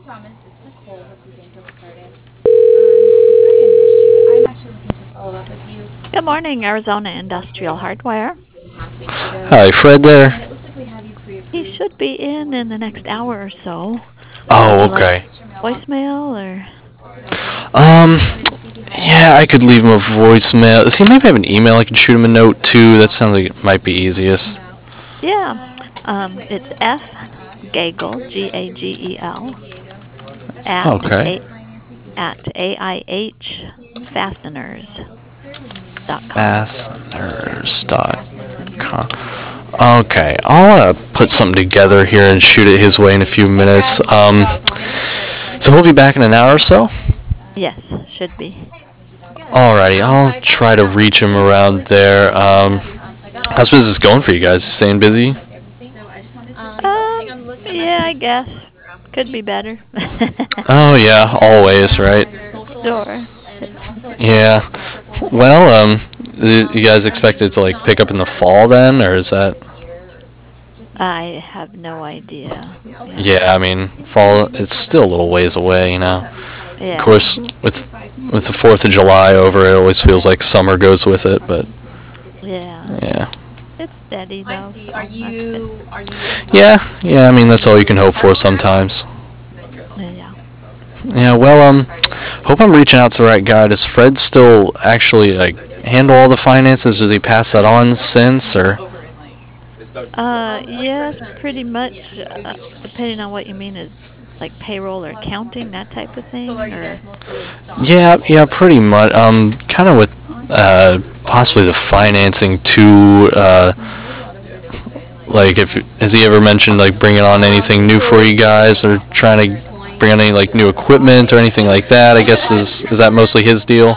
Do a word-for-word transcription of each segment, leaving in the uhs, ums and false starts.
Good morning, Arizona Industrial Hardware. Hi, Fred there. He should be in in the next hour or so. Would Oh, you like okay. voicemail or? Um, yeah, I could leave him a voicemail. Does he maybe have an email I could shoot him a note to? That sounds like it might be easiest. Yeah, um, it's F Gagel G A G E L at Okay. a at A I H fasteners dot com. Fasteners dot com. Okay, I'll uh, put something together here and shoot it his way in a few minutes. Um, so he'll be back in an hour or so? Yes, should be. Alrighty, I'll try to reach him around there. Um, how's business going for you guys? Staying busy? Um, yeah, I guess could be better. Oh yeah, always, right? Sure. Yeah. Well, um, you guys expect it to like pick up in the fall then, or is that? I have no idea. Yeah. Yeah, I mean, fall. It's still a little ways away, you know. Of Yeah. course, with with the Fourth of July over, it always feels like summer goes with it. But Yeah. yeah, It's steady though, so that's good. yeah, yeah. I mean, that's all you can hope for sometimes. Yeah. Yeah. Well, um, hope I'm reaching out to the right guy. Does Fred still actually like handle all the finances? Does he pass that on since, or? Uh, yes, pretty much. Uh, depending on what you mean is like payroll or accounting, that type of thing, or Yeah, yeah, pretty much. Um, kind of with uh, possibly the financing too. Uh, like, if has he ever mentioned like bringing on anything new for you guys, or trying to bring on any like new equipment or anything like that? I guess is is that mostly his deal?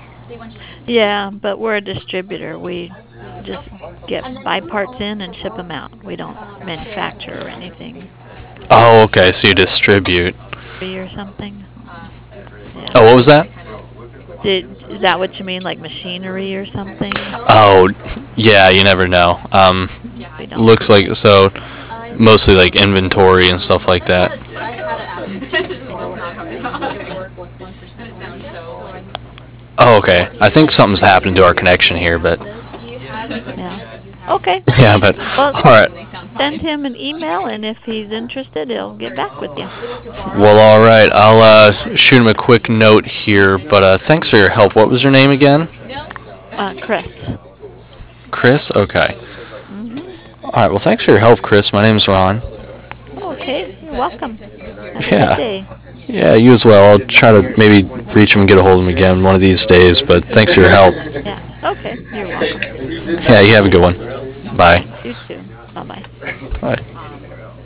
yeah. But we're a distributor. We just get buy parts in and ship them out. We don't manufacture or anything. Oh, okay. So you distribute. Free or something. Oh, Yeah. what was that? Did is that what you mean, like machinery or something? Oh, yeah. You never know. Um, We don't. looks like so mostly like inventory and stuff like that. Oh, okay. I think something's happened to our connection here, but Yeah. Okay. yeah, but Well, all right. send him an email, and if he's interested, he'll get back with you. Well, all right. I'll uh, shoot him a quick note here, but uh, thanks for your help. What was your name again? Uh, Chris. Chris? Okay. Mhm. All right. Well, thanks for your help, Chris. My name's Ron. Okay. You're welcome. Have a good Yeah. day. Yeah, you as well. I'll try to maybe reach him and get a hold of him again one of these days, but thanks for your help. Yeah. Okay. You're welcome. Yeah, you have a good one. Bye. You too. Bye bye. Bye.